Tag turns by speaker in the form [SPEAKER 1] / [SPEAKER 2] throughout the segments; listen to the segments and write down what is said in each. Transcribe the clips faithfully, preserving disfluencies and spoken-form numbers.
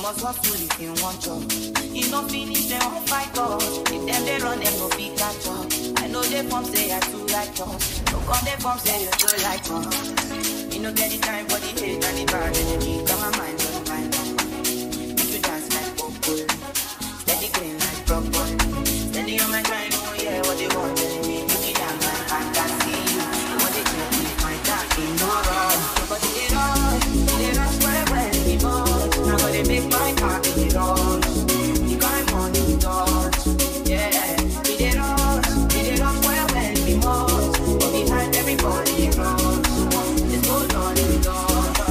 [SPEAKER 1] must hustle if you want job. You no finish, they won't fight us. If them they run, them no fit catch up. I know they form say I too like us. No come they form say you too like us. You no get the time for the hate and the bad energy. Got my mind on my mind. Make you dance like popcorn. Steady green like broccoli. Steady on my grind, oh yeah, what they want telling me. Make it down my fantasy. You want they check me, my dark in no wrong. But it rush, it rush well, well, it rush. Now but they make my heart it rush. You got money, it rush. Yeah, it rush, it rush well, well, it rush. But behind everybody, it rush. It's good on it rush.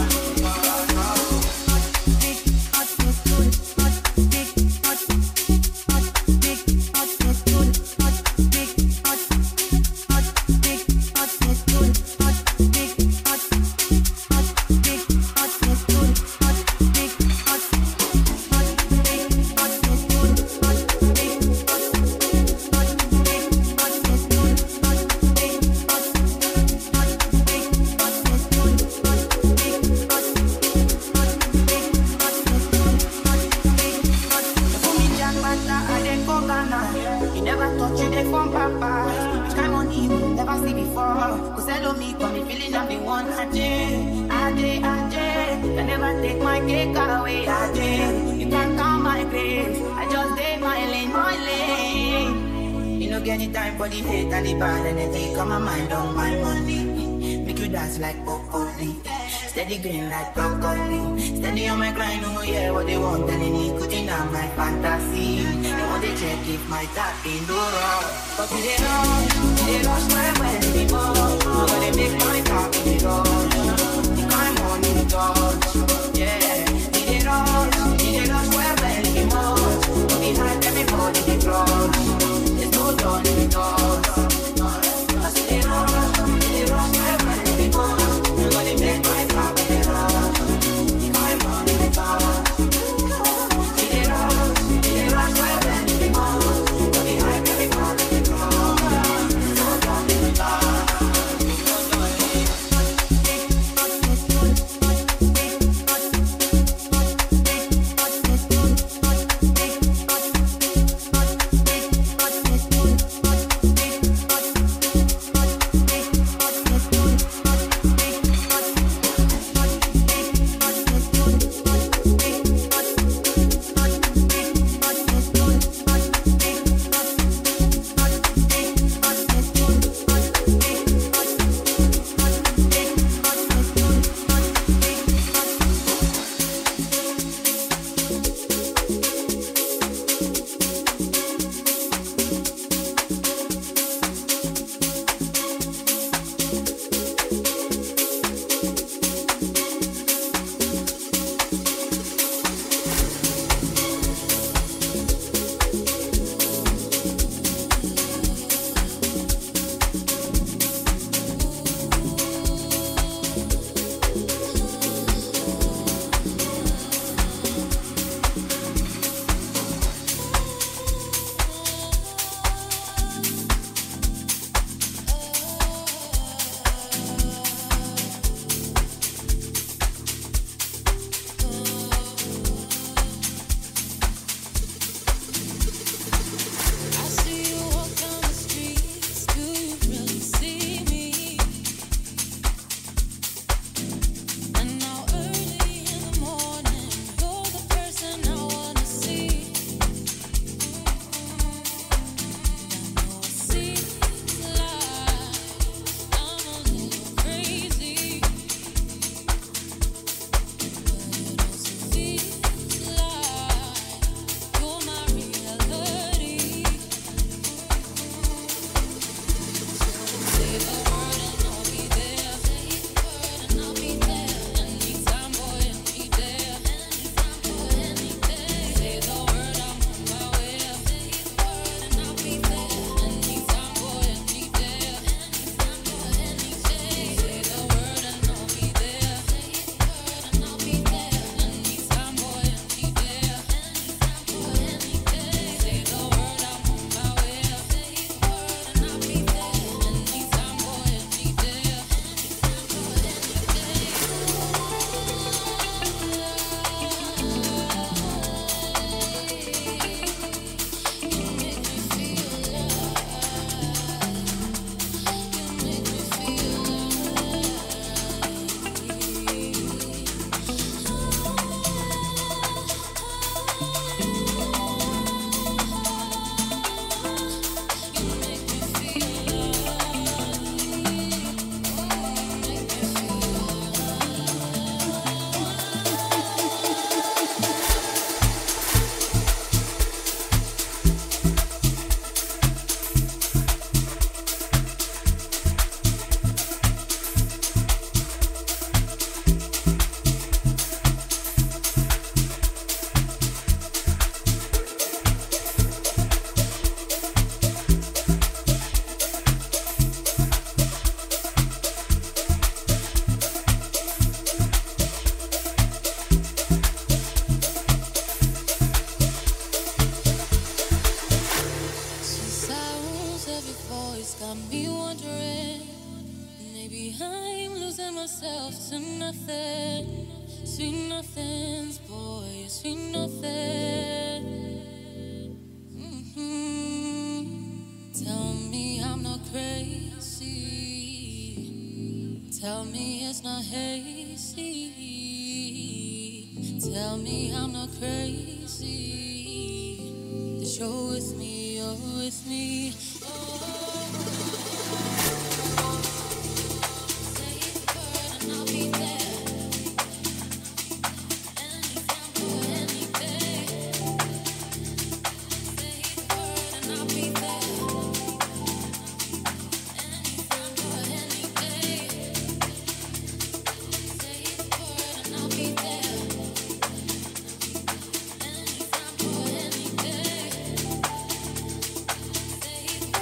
[SPEAKER 1] Steady green like broccoli. Steady on my grind, oh yeah, what they want telling me. Cutting down my fantasy. They want to check if my tap in the rock. But they rush, they rush my way anymore. But they make my tap in the rock. The kind money touch, yeah. They rush, they rush my way anymore. But behind everybody they crush. There's no done in the doors. But they rush, they rush my way anymore. But they make my tap in the rock. The kind money touch. They rush, they rush my way anymore. But behind everybody they crush. There's no done in the doors.
[SPEAKER 2] losing myself to nothing. Sweet nothings, boy, sweet nothing. Mm-hmm. Tell me I'm not crazy. Tell me it's not hazy. Tell me I'm not crazy. That you're with me, you're with me. Oh.
[SPEAKER 3] Say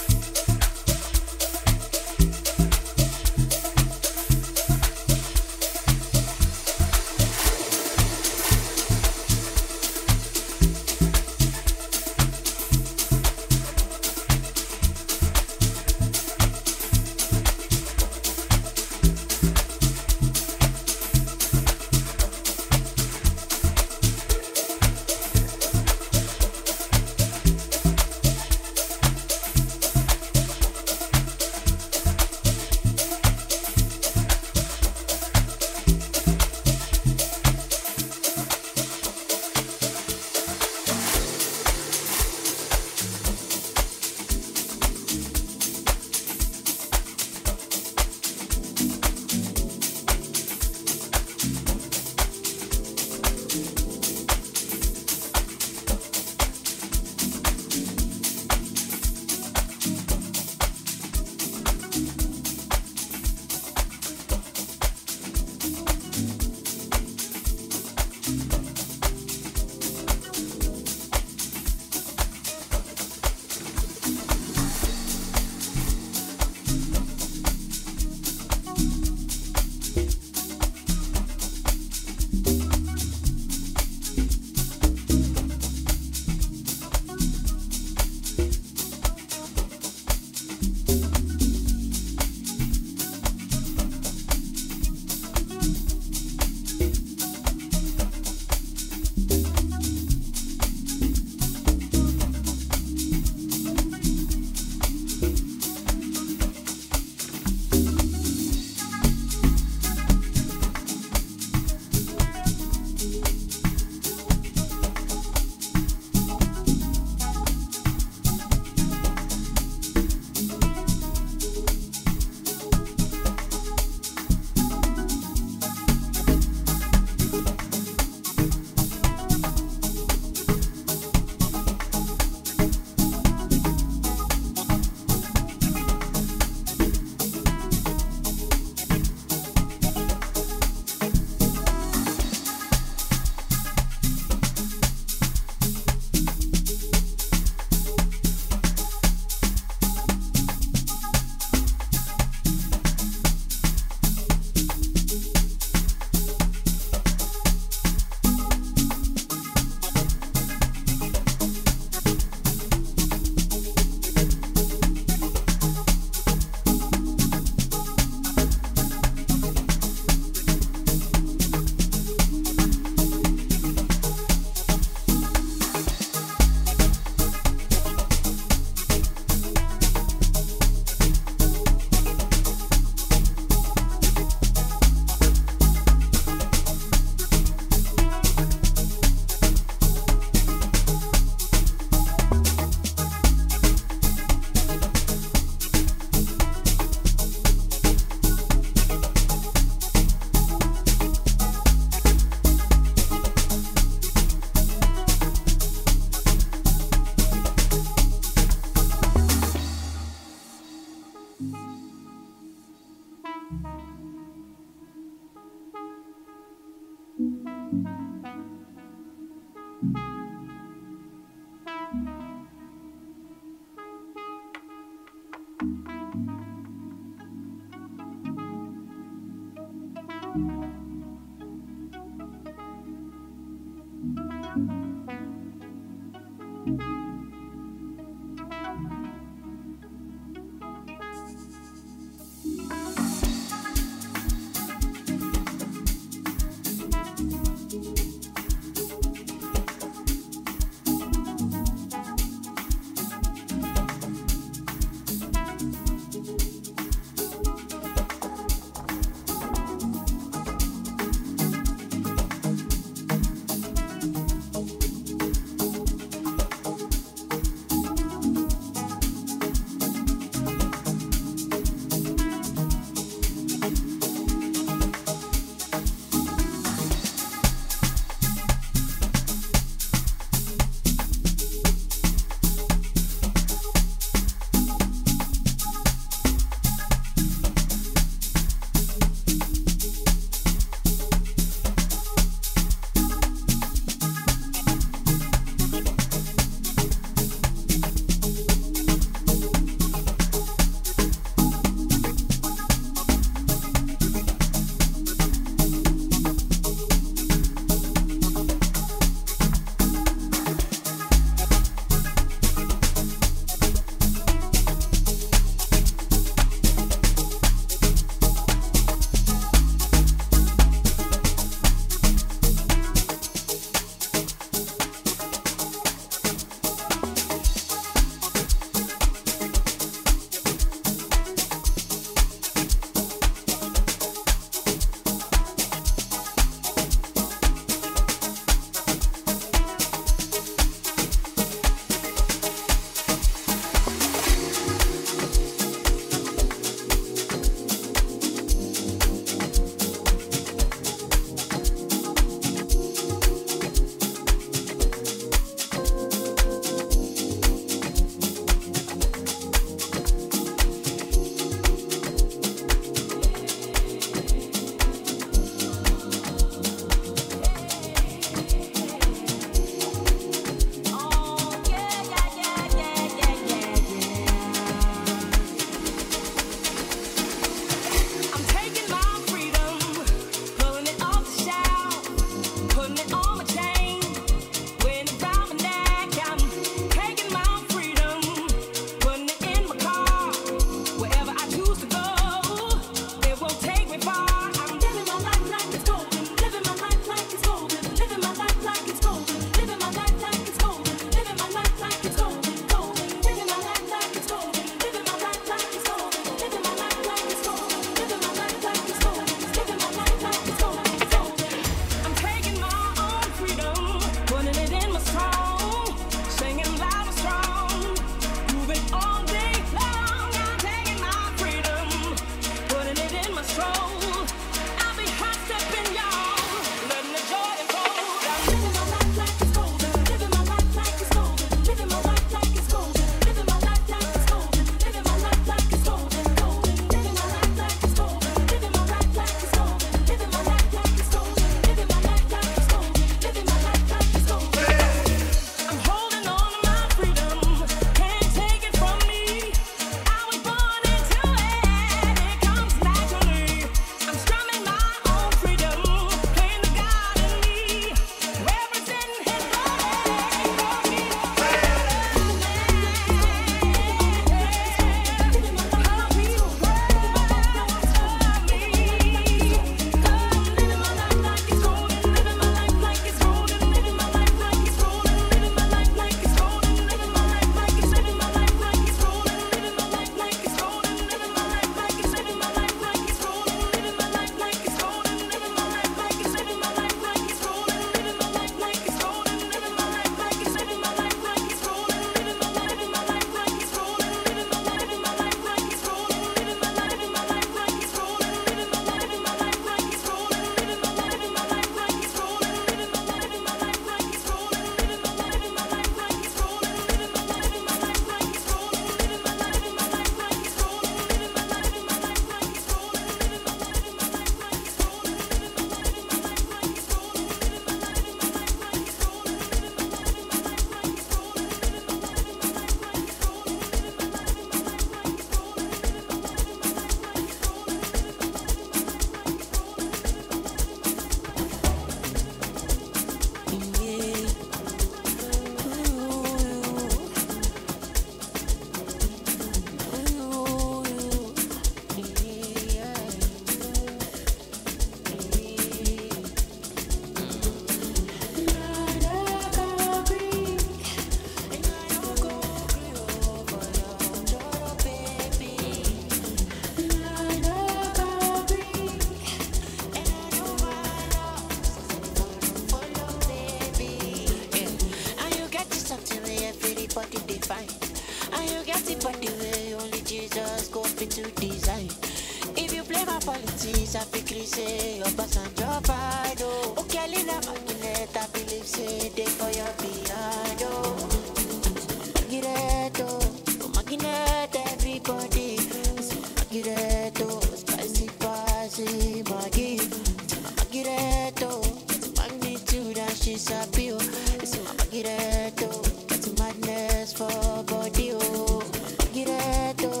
[SPEAKER 3] it for the way only Jesus go fit to design. If you play my politics, I feel say your pass and your pride. Oh, okay, Lina Magnet, I believe say they for your behind. Oh, Magireto, Magnet, everybody. Magireto, spicy, spicy, Maggie. Magireto, magnitude and she's happy. It's my Magireto, it's madness for body. Oh, Magireto.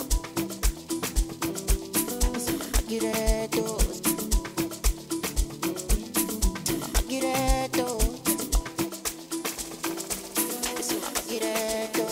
[SPEAKER 3] Magireto, Magireto, it's my Magireto.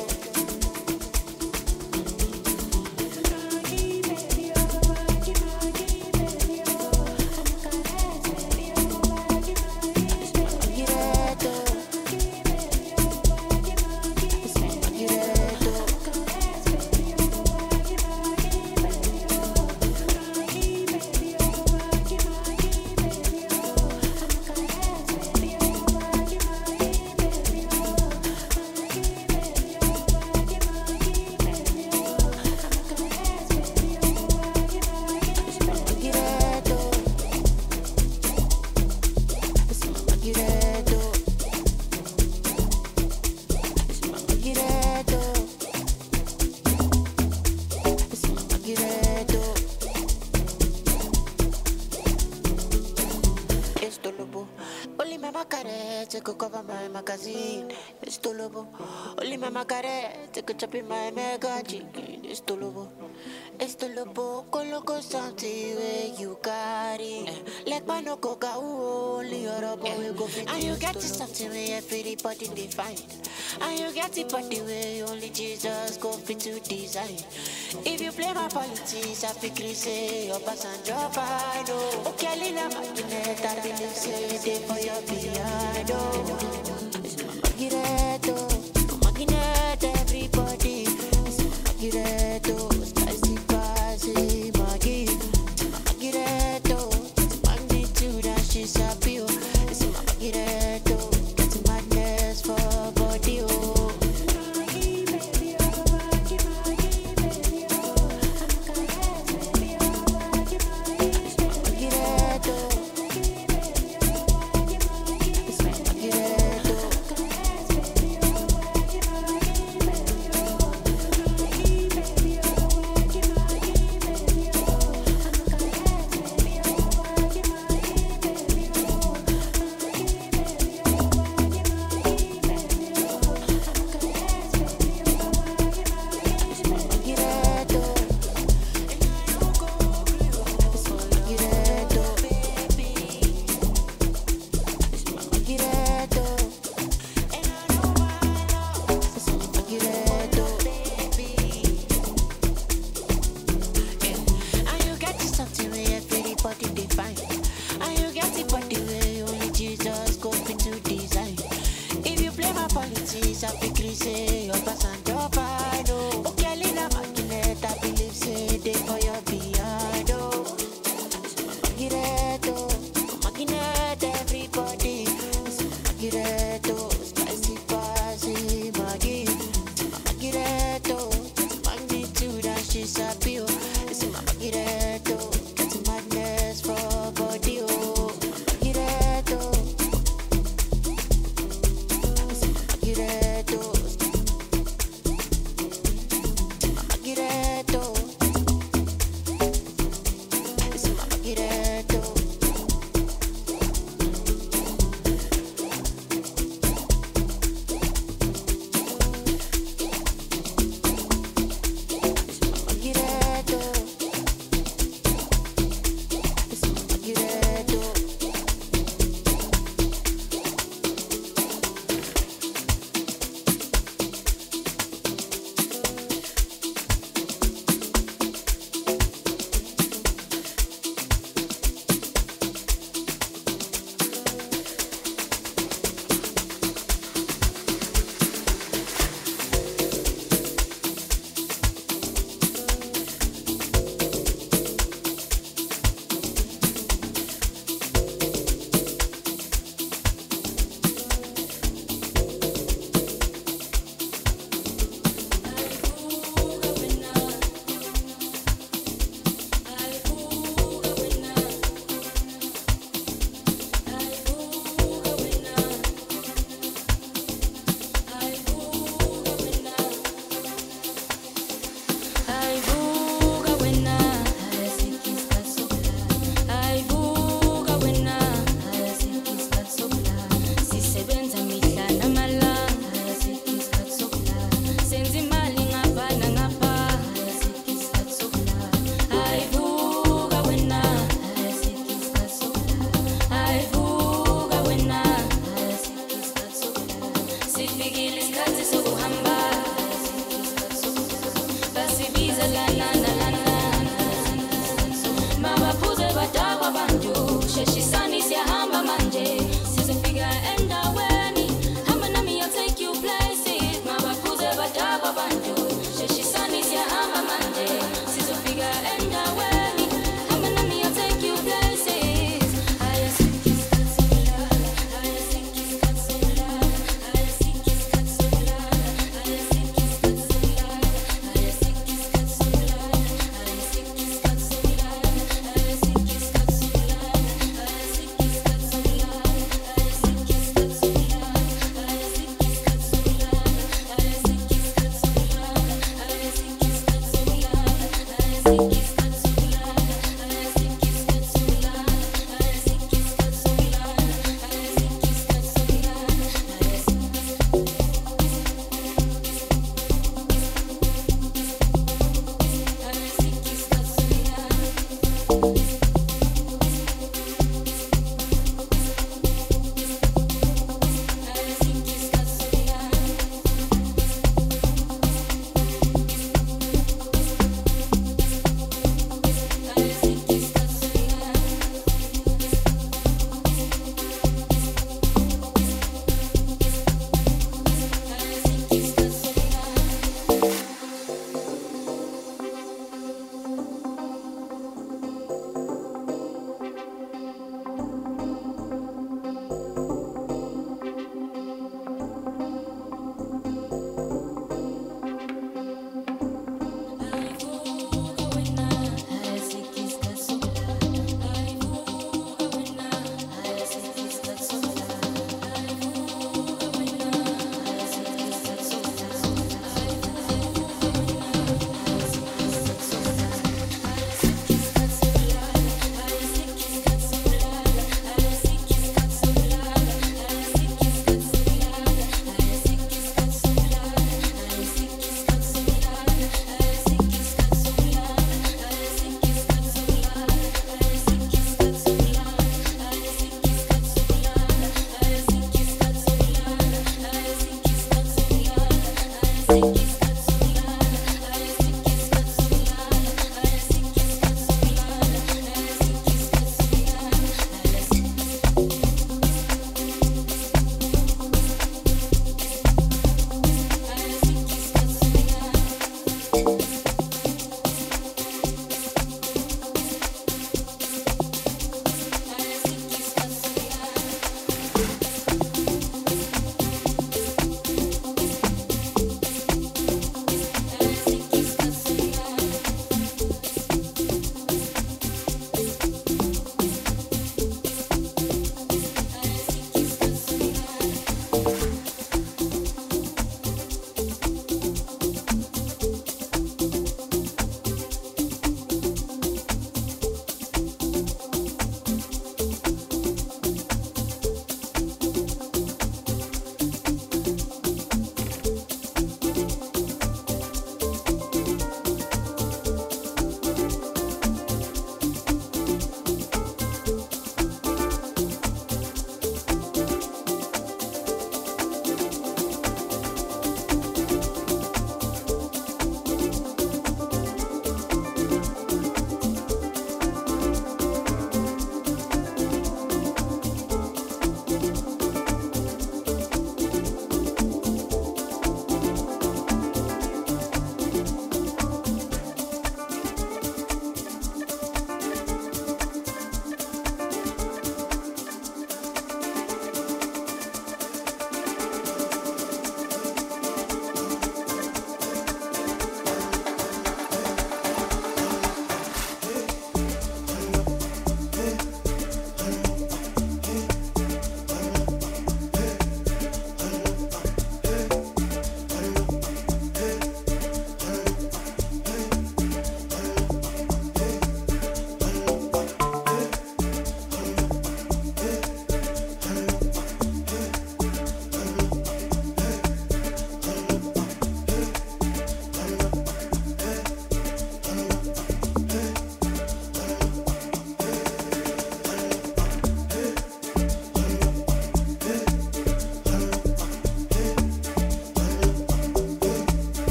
[SPEAKER 3] Only my macarette could cover my magazine. It's tolobo. Only my macarette could chop in my mega chicken. It's tolobo. It's tolobo. Coloco something where you got it. Like my no coca, only your boy will go fit. And you get to something where everybody define. And you get it, but the way only Jesus go fit to design. If you play my politics, I feel say your pass and your pride. Oh, okay, Lina Magnet, I believe say they for your behind. Oh, Magireto, Magnet, everybody. Magireto, spicy, spicy, Maggie. Magireto, magnitude and she's happy. It's my Magireto, getting madness for body. Oh. Magireto,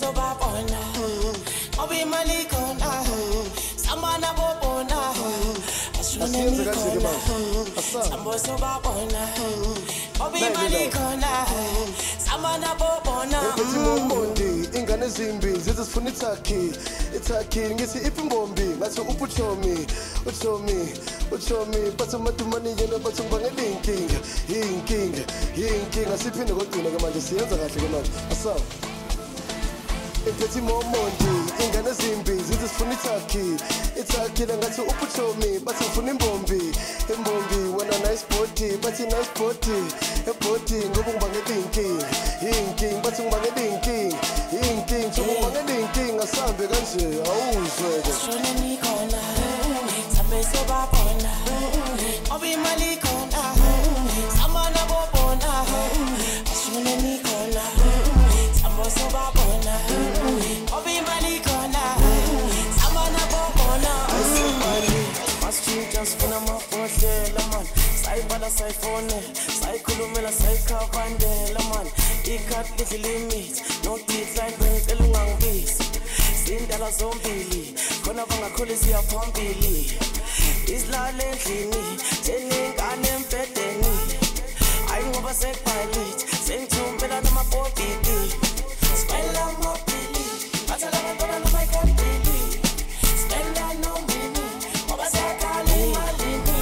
[SPEAKER 4] sobabona obi malikona samana bobona ashone nikona sambo sobabona obi malikona samana bobona
[SPEAKER 5] ethi momondi ingane zimbi zizifuna ithaki ithaki ngithi ipimbombi ngathi upuchomi uchomi uchomi bathi madumani yena bathi ngibangela inkinga inkinga inkinga siphinde kodina ke manje siyenza kahle ke manje asaw ethi momondi ingane zimbi zizifuna ithaki ithaki ngathi upuchomi bathi ngifuna imbombi imbombi wena nice body bathi nice body ebody ngoba ngibangela inkinga inkinga bathi ngibangela inkinga inkinga ngibangela inkinga asambe kanje awuzwe ke
[SPEAKER 4] ashone nikona sambe sobabona obi malikona samana bobona ashone nikona sambo sobabona obi malikona samana bobona must you just funa mafodlela man sayibala sayifone sayikhulumela sayikhavandela man ikat little limit no decline bengicela ungangibisi sindala zombili khona bangakhulisa yaphambili isilale endlini seningane empedeni ayingoba sekubhayithi sengithumbela namabhobhidi spela mobili bathala abantwana nabayikandili spela nomini ngoba sekhala imalini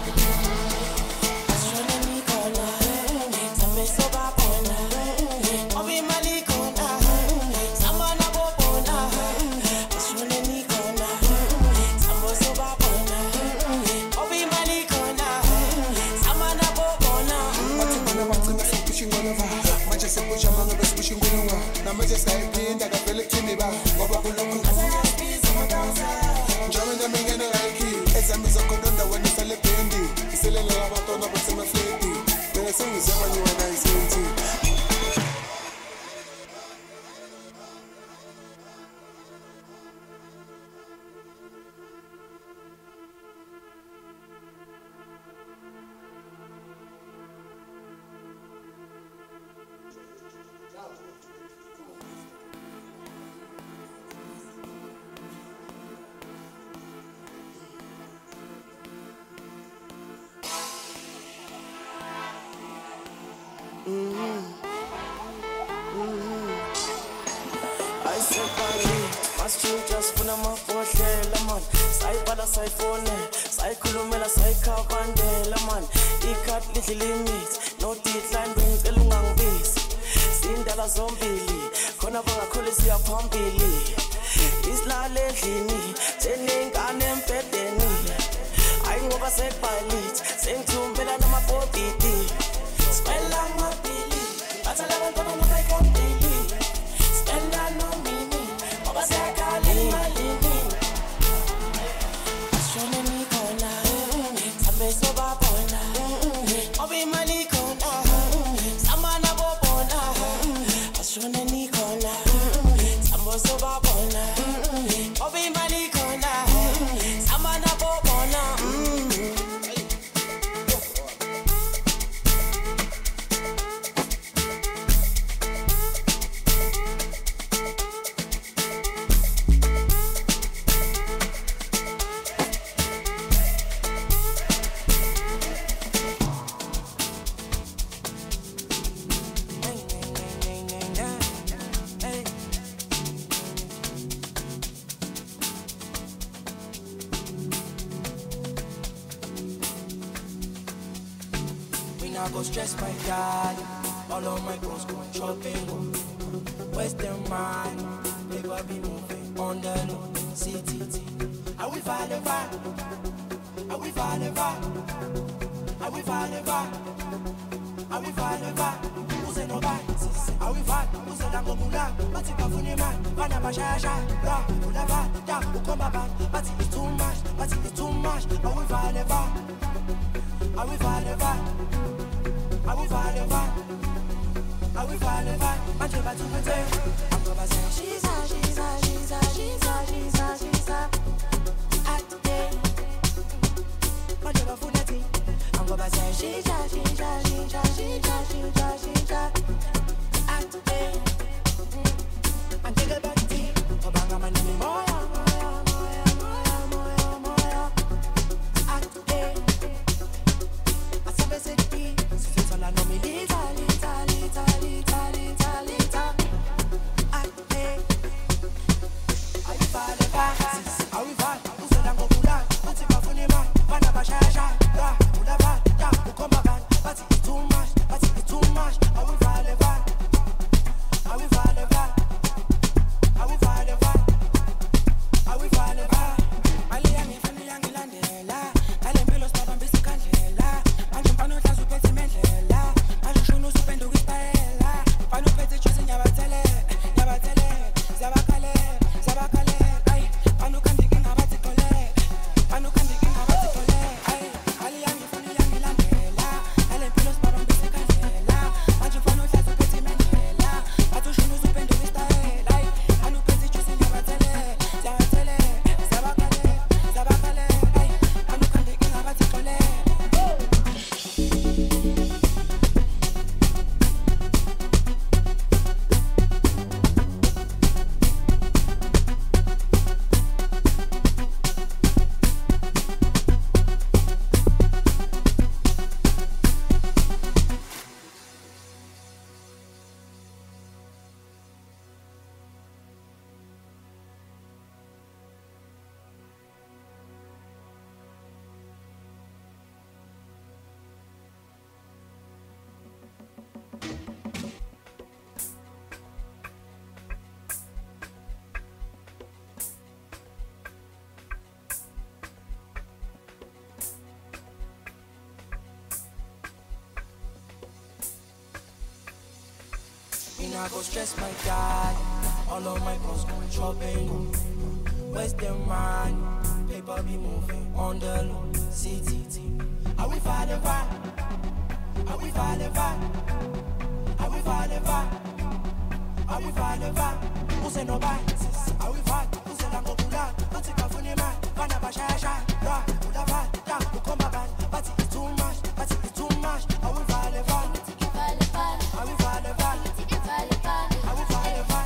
[SPEAKER 4] ashone nikona sambe sobabona obi malikona samana bobona ashone nikona sambo sobabona obi malikona samana bobona
[SPEAKER 6] Bathina bacina sekusho ingolova manje sekusha manje besikusho ingolova namanje sayiphinda kavele kuthini ba ngoba kulokhu njalo namingene like ezami zokhonda wena sele bendi iselela abantwana bathina fleti bese sengizama nje wena isenthi
[SPEAKER 4] I said bali must you just funa mafodlela man sayibala sayifone sayikhulumela sayikhavandela man ikat little limit no decline bengicela ungangibisi sindala zombili khona bangakhulisa yaphambili isilale endlini seningane empedeni ayingoba sekubhayithi sengithumbela namabhobhidi spela mobili bathala abantwana nabayikandili spela nomini ngoba sekhala imalini ashone nikona sambe sobabona obi malikona samana bobona ashone nikona sambo sobabona obi malikona samana bobona I go stress my dad. All of my girls going shopping. Western mind, they go be moving on the low. C T T. I will find a vibe. I will find a vibe. I will find a vibe. I will find a vibe. Who's in no bites? I will find. Who's in a gomula? But if I find a man, find a bashasha. Ra, ula va, da, ukoma ban. But it's too much. But it's too much. I will find a vibe. I will find a vibe. I will find a vibe. I will find a vibe. I'm about to pretend. I'm gonna say she's a, she's a, she's a, she's a, she's a, she's a. At the day, but never fool that thing. I'm gonna say she's a, she's a, she's a, she's a, she's a, she's a. At the day, I'm taking I go stress my dad. All of my bros go shopping. Where's the man? Paper be moving on the low. C T T. Are we falling far? Are we falling far? Are we falling far? Are we falling far? Who say no buy? Are we fall? Who say I'm going to Don't take a funny man. Wanna buy shy shy. Rah, would have had. Down, who come back. But it's too much. But it's too much. Are we falling far? Are we falling far? Are we falling far? Are we falling far?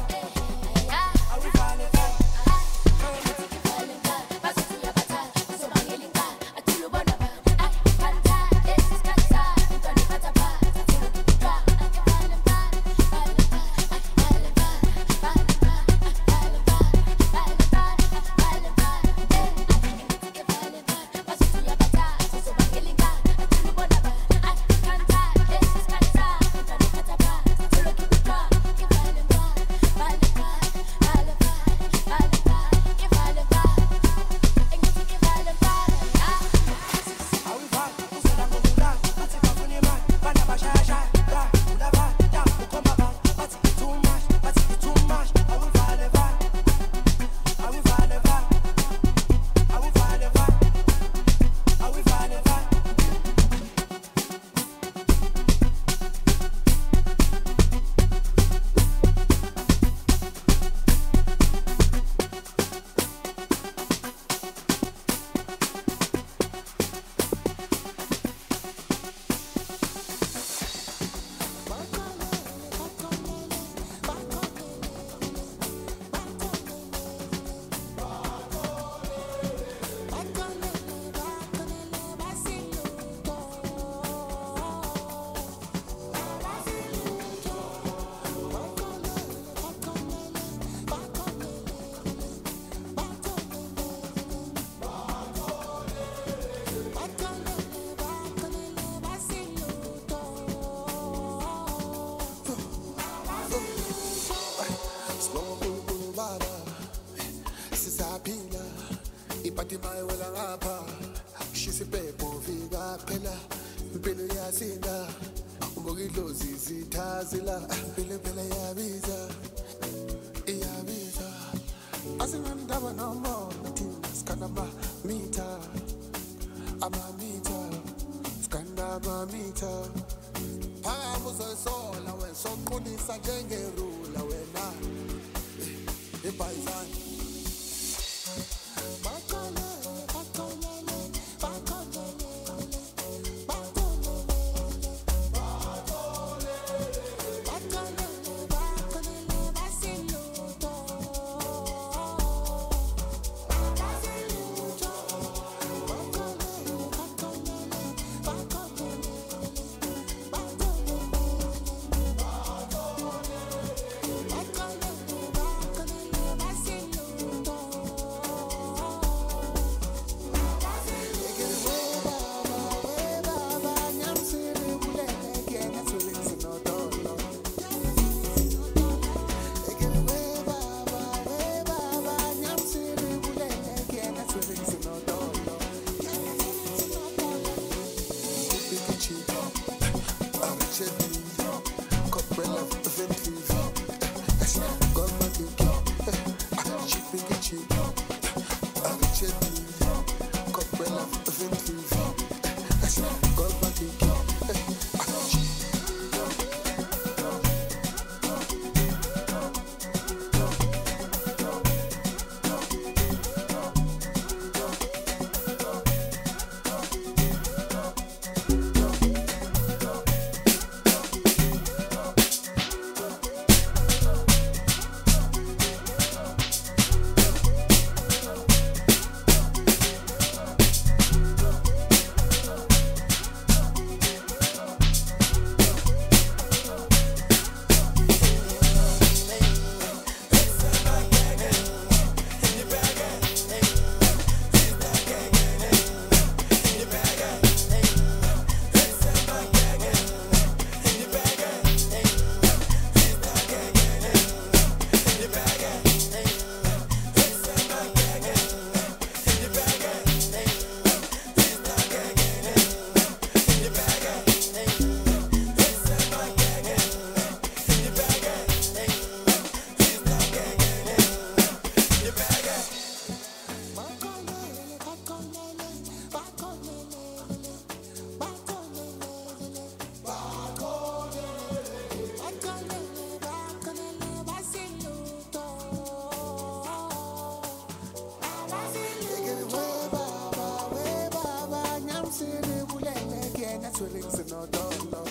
[SPEAKER 6] sinodolo.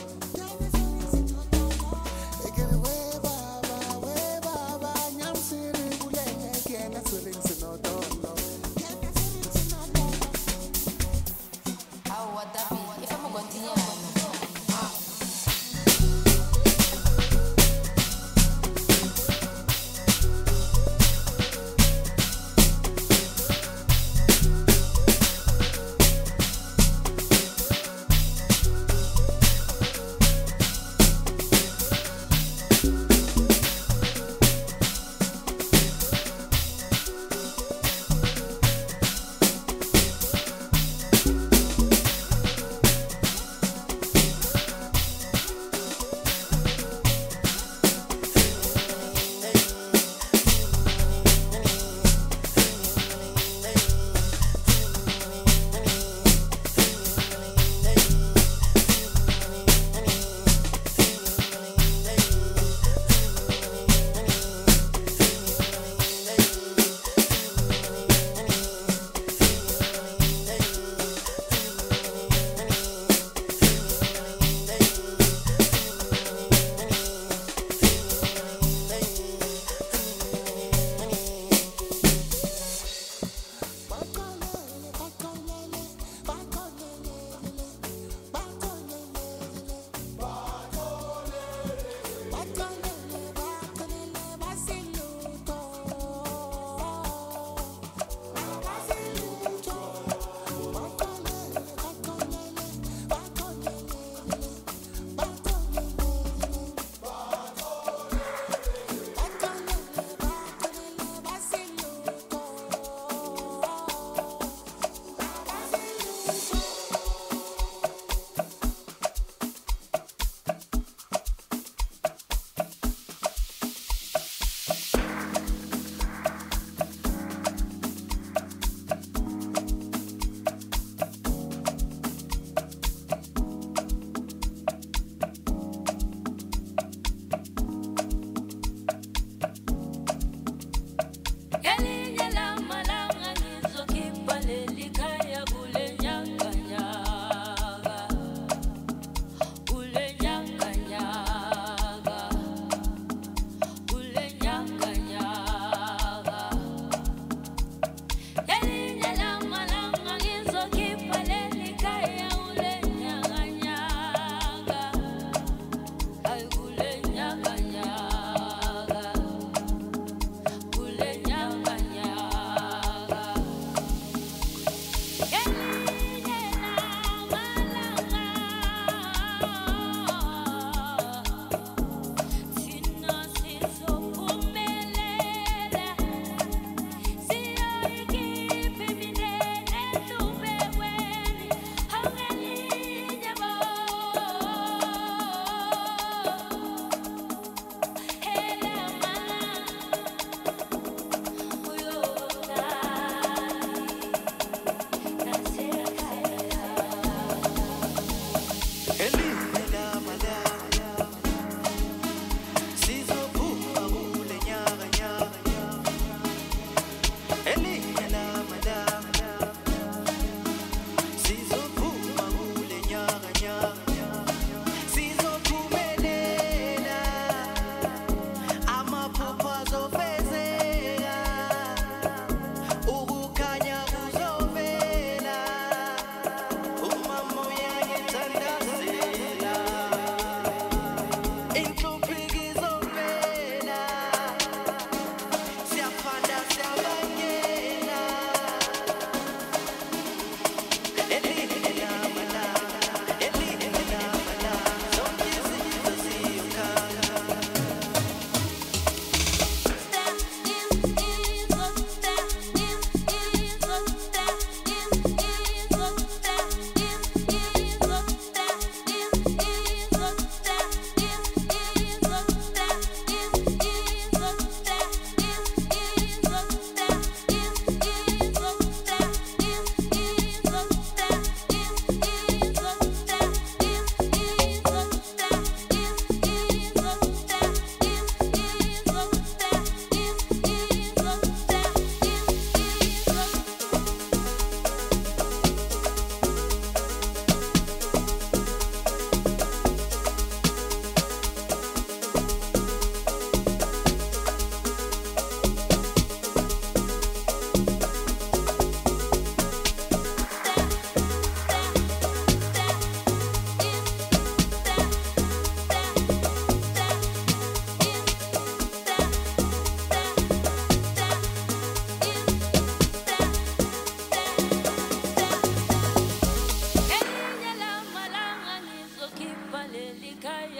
[SPEAKER 6] Ekere we baba, we baba, nyamsiri bulenge kena swing sinodolo.
[SPEAKER 2] How would that be? If I'm going to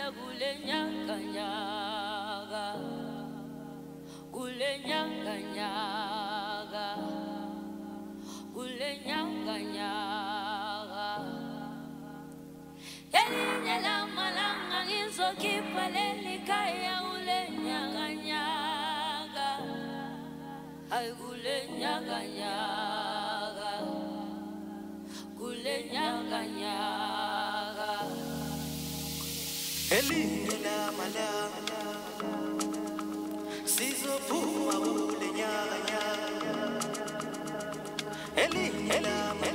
[SPEAKER 2] kule nyanga nyanga, kule nyanga nyanga, kule nyanga nyanga. Elinye la malanga ngizokhipha leli khaya ule nyanga nyanga, ay kule nyanga nyanga, kule nyanga nyanga.
[SPEAKER 7] Elinye la malanga sizophuma kule nyanga nyanga, elinye la malanga